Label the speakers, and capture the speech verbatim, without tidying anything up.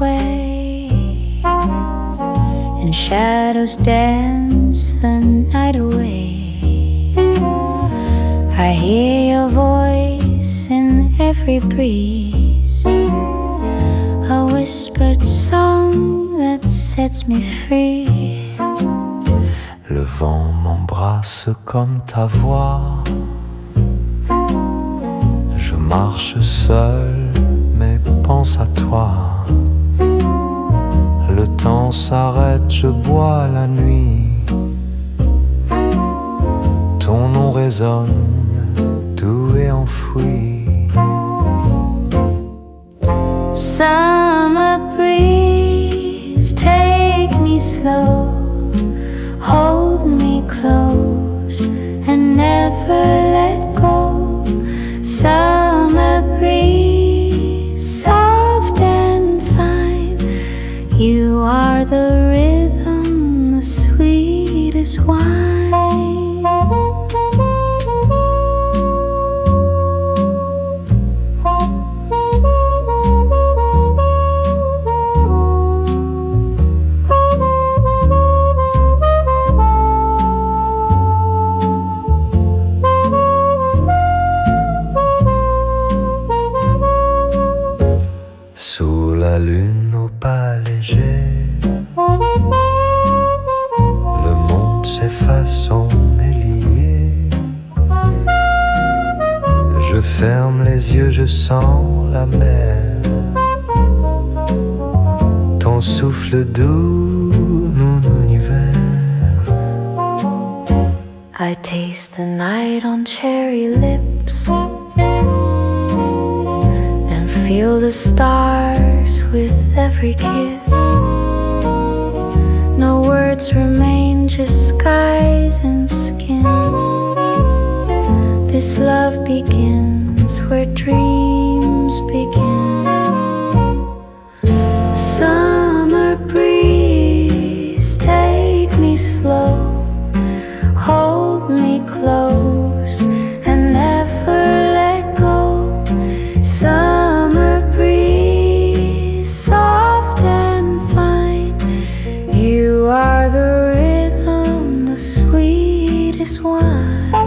Speaker 1: sway, and shadows dance the night away. I hear your voice in every breeze, a whispered song that sets me free.
Speaker 2: Le vent m'embrasse comme ta voix. Je marche seul mais pense à toi. Le temps s'arrête, je bois la nuit. Ton nom résonne, doux et enfoui.
Speaker 1: Summer breeze, take me slow, hold me close and never let go. Summer breeze, soft and fine, you are the rhythm, the sweetest wine.
Speaker 2: Sous la lune au pas léger, le monde s'efface, on est lié. Je ferme les yeux, je sens la mer. Ton souffle doux, mon univers.
Speaker 1: I taste the night on cherry lips and feel the stars with every kiss. No words remain, just skies and skin. This love begins where dreams begin. Summer breeze, take me slow, hold me close and never let go. Summer breeze, soft and fine, you are the rhythm, the sweetest wine.